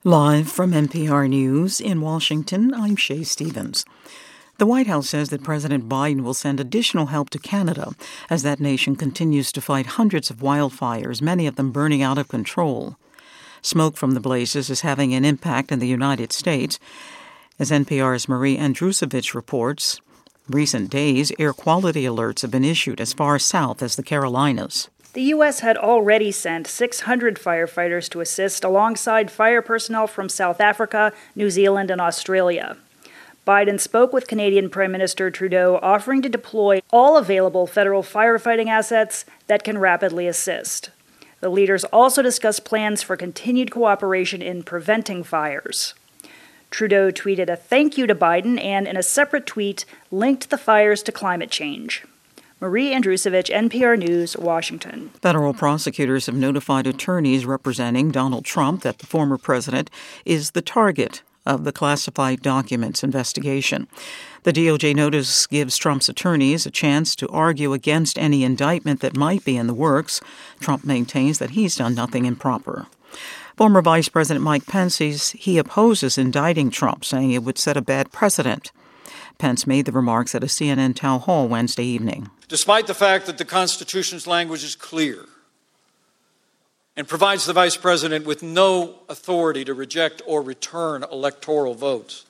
Live from NPR News in Washington, I'm Shay Stevens. The White House says that President Biden will send additional help to Canada as that nation continues to fight hundreds of wildfires, many of them burning out of control. Smoke from the blazes is having an impact in the United States. As NPR's Marie Andrusevich reports, recent days, air quality alerts have been issued as far south as the Carolinas. The U.S. had already sent 600 firefighters to assist alongside fire personnel from South Africa, New Zealand, and Australia. Biden spoke with Canadian Prime Minister Trudeau, offering to deploy all available federal firefighting assets that can rapidly assist. The leaders also discussed plans for continued cooperation in preventing fires. Trudeau tweeted a thank you to Biden and, in a separate tweet, linked the fires to climate change. Marie Andrusevich, NPR News, Washington. Federal prosecutors have notified attorneys representing Donald Trump that the former president is the target of the classified documents investigation. The DOJ notice gives Trump's attorneys a chance to argue against any indictment that might be in the works. Trump maintains that he's done nothing improper. Former Vice President Mike Pence says he opposes indicting Trump, saying it would set a bad precedent. Pence made the remarks at a CNN town hall Wednesday evening. Despite the fact that the Constitution's language is clear and provides the Vice President with no authority to reject or return electoral votes,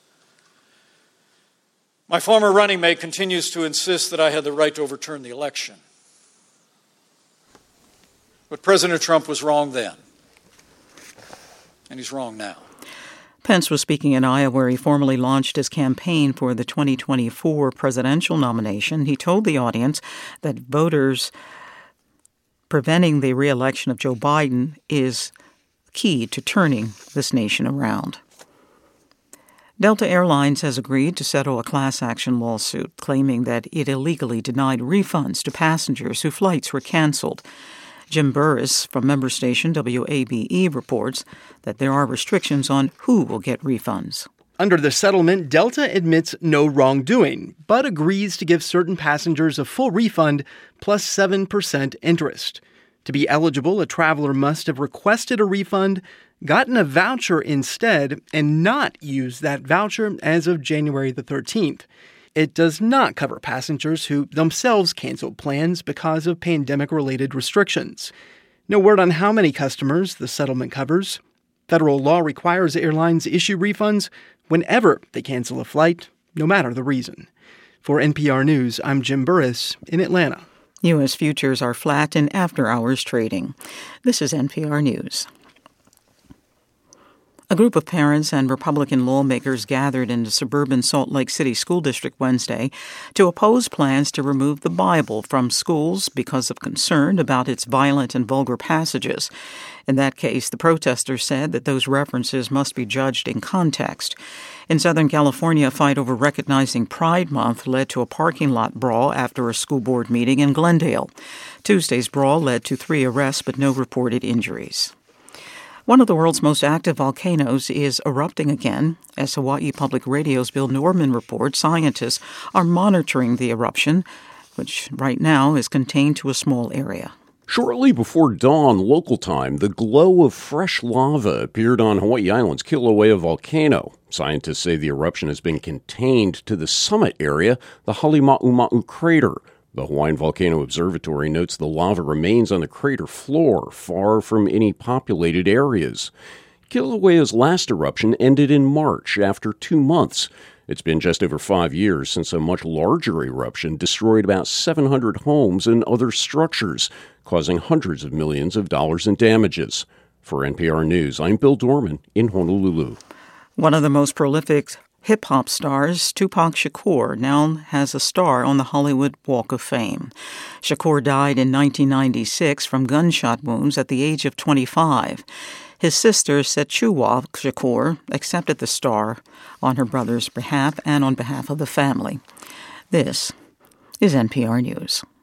my former running mate continues to insist that I had the right to overturn the election. But President Trump was wrong then, and he's wrong now. Pence was speaking in Iowa, where he formally launched his campaign for the 2024 presidential nomination. He told the audience that voters preventing the re-election of Joe Biden is key to turning this nation around. Delta Airlines has agreed to settle a class action lawsuit claiming that it illegally denied refunds to passengers whose flights were canceled. Jim Burris from member station WABE reports that there are restrictions on who will get refunds. Under the settlement, Delta admits no wrongdoing, but agrees to give certain passengers a full refund plus 7% interest. To be eligible, a traveler must have requested a refund, gotten a voucher instead, and not used that voucher as of January the 13th. It does not cover passengers who themselves canceled plans because of pandemic-related restrictions. No word on how many customers the settlement covers. Federal law requires airlines issue refunds whenever they cancel a flight, no matter the reason. For NPR News, I'm Jim Burris in Atlanta. U.S. futures are flat in after-hours trading. This is NPR News. A group of parents and Republican lawmakers gathered in the suburban Salt Lake City School District Wednesday to oppose plans to remove the Bible from schools because of concern about its violent and vulgar passages. In that case, the protesters said that those references must be judged in context. In Southern California, a fight over recognizing Pride Month led to a parking lot brawl after a school board meeting in Glendale. Tuesday's brawl led to 3 arrests but no reported injuries. One of the world's most active volcanoes is erupting again. As Hawaii Public Radio's Bill Norman reports, scientists are monitoring the eruption, which right now is contained to a small area. Shortly before dawn local time, the glow of fresh lava appeared on Hawaii Island's Kilauea volcano. Scientists say the eruption has been contained to the summit area, the Halemaumau crater. The Hawaiian Volcano Observatory notes the lava remains on the crater floor, far from any populated areas. Kilauea's last eruption ended in March after 2 months. It's been just over 5 years since a much larger eruption destroyed about 700 homes and other structures, causing hundreds of millions of dollars in damages. For NPR News, I'm Bill Dorman in Honolulu. One of the most prolific hip-hop stars, Tupac Shakur, now has a star on the Hollywood Walk of Fame. Shakur died in 1996 from gunshot wounds at the age of 25. His sister, Setchuwa Shakur, accepted the star on her brother's behalf and on behalf of the family. This is NPR News.